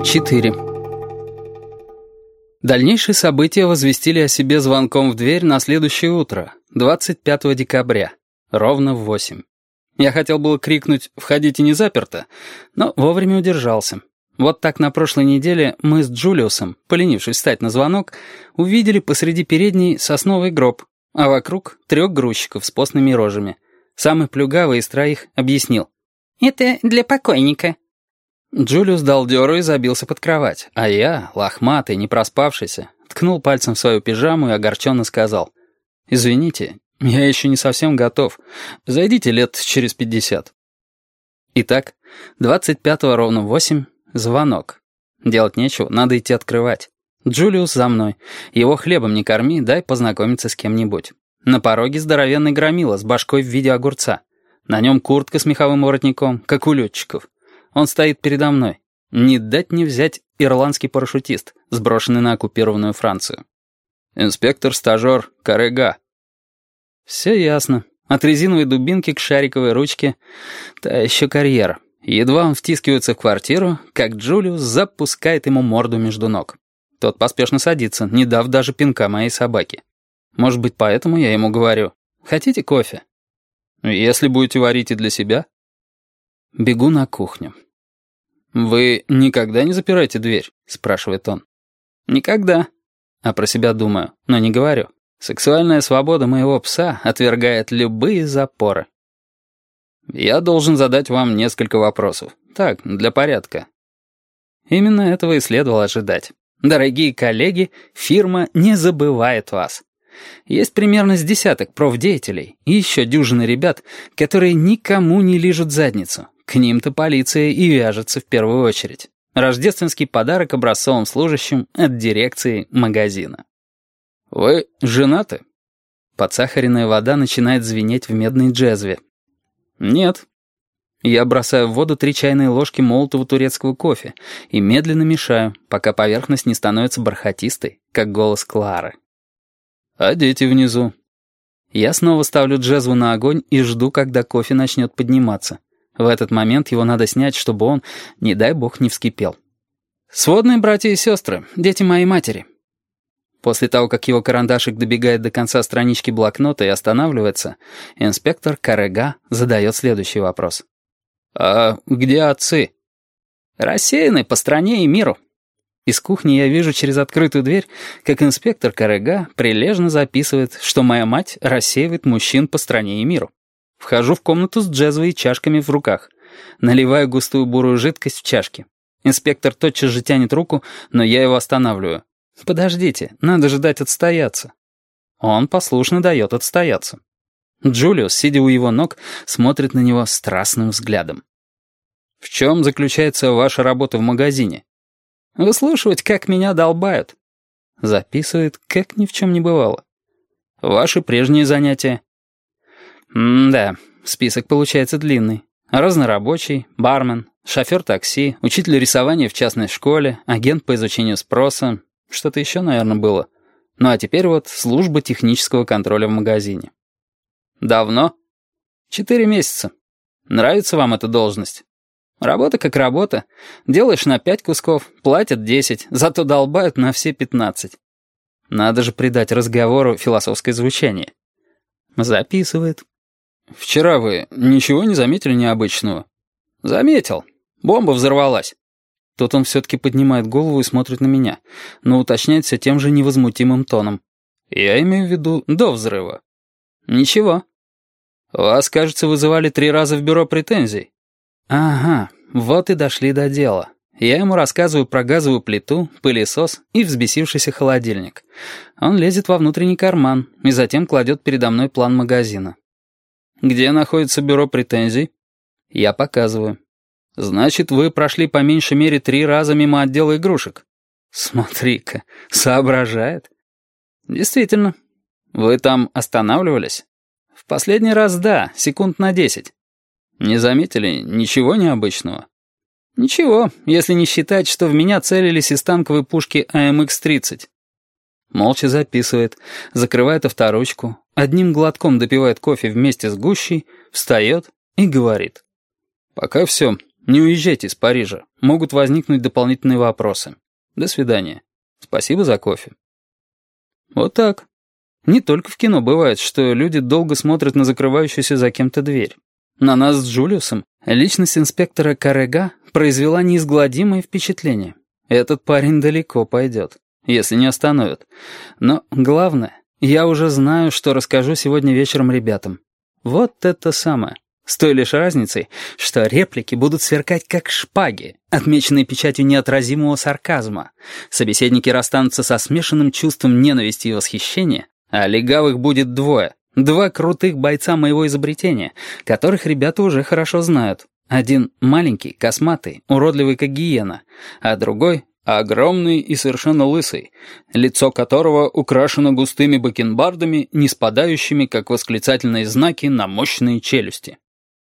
4. Дальнейшие события возвестили о себе звонком в дверь на следующее утро, 25 декабря, ровно в 8. Я хотел было крикнуть «Входите, не заперто», но вовремя удержался. Вот так на прошлой неделе мы с Джулиусом, поленившись встать на звонок, увидели посреди передней сосновый гроб, а вокруг 3 грузчиков с постными рожами. Самый плюгавый из 3 объяснил: «Это для покойника». Джулиус дал дёру и забился под кровать, а я, лохматый, не проспавшийся, ткнул пальцем в свою пижаму и огорченно сказал: «Извините, я еще не совсем готов. Зайдите лет через 50». Итак, 25-го ровно в 8 звонок. Делать нечего, надо идти открывать. Джулиус за мной. Его хлебом не корми, дай познакомиться с кем-нибудь. На пороге здоровенный громила с башкой в виде огурца. На нем куртка с меховым воротником, как у летчиков. Он стоит передо мной. Не дать не взять ирландский парашютист, сброшенный на оккупированную Францию. Инспектор-стажер Карега. Все ясно. От резиновой дубинки к шариковой ручке. Та еще карьера. Едва он втискивается в квартиру, как Джулиус запускает ему морду между ног. Тот поспешно садится, не дав даже пинка моей собаке. Может быть, поэтому я ему говорю: «Хотите кофе?» «Если будете варить и для себя». Бегу на кухню. «Вы никогда не запираете дверь?» — спрашивает он. «Никогда». А про себя думаю, но не говорю. Сексуальная свобода моего пса отвергает любые запоры. «Я должен задать вам несколько вопросов. Так, для порядка». Именно этого и следовало ожидать. Дорогие коллеги, фирма не забывает вас. Есть примерно с десяток профдеятелей и еще дюжины ребят, которые никому не лижут задницу. К ним-то полиция и вяжется в первую очередь. Рождественский подарок образцовым служащим от дирекции магазина. «Вы женаты?» Подсахаренная вода начинает звенеть в медной джезве. «Нет». Я бросаю в воду 3 чайные ложки молотого турецкого кофе и медленно мешаю, пока поверхность не становится бархатистой, как голос Клары. «А дети внизу?» Я снова ставлю джезву на огонь и жду, когда кофе начнет подниматься. В этот момент его надо снять, чтобы он, не дай бог, не вскипел. «Сводные братья и сестры, дети моей матери». После того, как его карандашик добегает до конца странички блокнота и останавливается, инспектор Карега задает следующий вопрос. «А где отцы?» «Рассеяны по стране и миру». Из кухни я вижу через открытую дверь, как инспектор Карега прилежно записывает, что моя мать рассеивает мужчин по стране и миру. Вхожу в комнату с джезвой и чашками в руках. Наливаю густую бурую жидкость в чашки. Инспектор тотчас же тянет руку, но я его останавливаю. «Подождите, надо же дать отстояться». Он послушно дает отстояться. Джулиус, сидя у его ног, смотрит на него страстным взглядом. «В чем заключается ваша работа в магазине?» «Выслушивать, как меня долбают». Записывает, как ни в чем не бывало. «Ваши прежние занятия?» Да, список получается длинный. Разнорабочий, бармен, шофер такси, учитель рисования в частной школе, агент по изучению спроса. Что-то еще, наверное, было. Ну а теперь вот служба технического контроля в магазине. Давно? 4 месяца. Нравится вам эта должность? Работа как работа. Делаешь на 5 кусков, платят 10, зато долбают на все 15. Надо же придать разговору философское звучание. Записывает. «Вчера вы ничего не заметили необычного?» «Заметил. Бомба взорвалась». Тут он все-таки поднимает голову и смотрит на меня, но уточняет все тем же невозмутимым тоном. «Я имею в виду до взрыва». «Ничего». «Вас, кажется, вызывали 3 раза в бюро претензий». «Ага, вот и дошли до дела». Я ему рассказываю про газовую плиту, пылесос и взбесившийся холодильник. Он лезет во внутренний карман и затем кладет передо мной план магазина. «Где находится бюро претензий?» Я показываю. «Значит, вы прошли по меньшей мере 3 раза мимо отдела игрушек». Смотри-ка, соображает. «Действительно. Вы там останавливались?» «В последний раз да, секунд на 10. «Не заметили ничего необычного?» «Ничего, если не считать, что в меня целились из танковой пушки АМХ-30. Молча записывает, закрывает авторучку, одним глотком допивает кофе вместе с гущей, встает и говорит. «Пока все. Не уезжайте из Парижа. Могут возникнуть дополнительные вопросы. До свидания. Спасибо за кофе. Вот так. Не только в кино бывает, что люди долго смотрят на закрывающуюся за кем-то дверь. На нас с Джулиусом личность инспектора Каррега произвела неизгладимое впечатление. Этот парень далеко пойдет, если не остановят. Но главное, я уже знаю, что расскажу сегодня вечером ребятам. Вот это самое. С той лишь разницей, что реплики будут сверкать как шпаги, отмеченные печатью неотразимого сарказма. Собеседники расстанутся со смешанным чувством ненависти и восхищения, а легавых будет двое. Два крутых бойца моего изобретения, которых ребята уже хорошо знают. Один маленький, косматый, уродливый как гиена, а другой огромный и совершенно лысый, лицо которого украшено густыми бакенбардами, не спадающими, как восклицательные знаки, на мощные челюсти.